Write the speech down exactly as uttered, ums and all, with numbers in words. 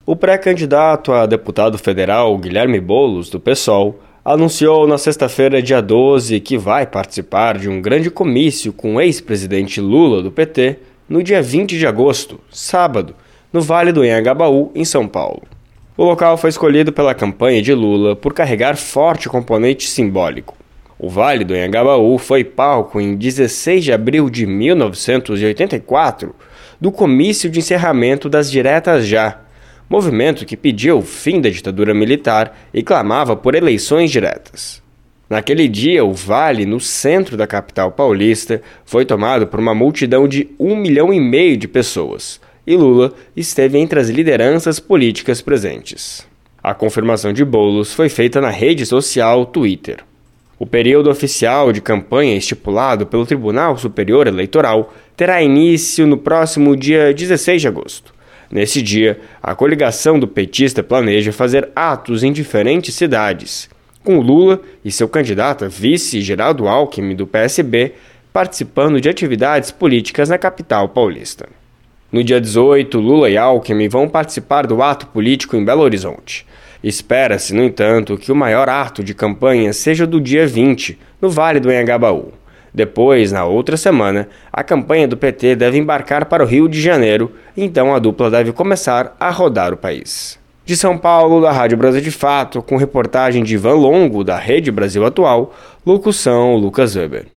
O pré-candidato a deputado federal Guilherme Boulos, do PSOL, anunciou na sexta-feira, dia doze, que vai participar de um grande comício com o ex-presidente Lula, do P T, no dia vinte de agosto, sábado, no Vale do Anhangabaú, em São Paulo. O local foi escolhido pela campanha de Lula por carregar forte componente simbólico. O Vale do Anhangabaú foi palco em dezesseis de abril de mil novecentos e oitenta e quatro do comício de encerramento das Diretas Já, movimento que pedia o fim da ditadura militar e clamava por eleições diretas. Naquele dia, o Vale, no centro da capital paulista, foi tomado por uma multidão de um milhão e meio de pessoas, e Lula esteve entre as lideranças políticas presentes. A confirmação de Boulos foi feita na rede social Twitter. O período oficial de campanha estipulado pelo Tribunal Superior Eleitoral terá início no próximo dia dezesseis de agosto. Nesse dia, a coligação do petista planeja fazer atos em diferentes cidades, com Lula e seu candidato a vice Geraldo Alckmin, do P S B, participando de atividades políticas na capital paulista. No dia dezoito, Lula e Alckmin vão participar do ato político em Belo Horizonte. Espera-se, no entanto, que o maior ato de campanha seja do dia vinte, no Vale do Anhangabaú. Depois, na outra semana, a campanha do P T deve embarcar para o Rio de Janeiro, então a dupla deve começar a rodar o país. De São Paulo, da Rádio Brasil de Fato, com reportagem de Ivan Longo, da Rede Brasil Atual, locução Lucas Weber.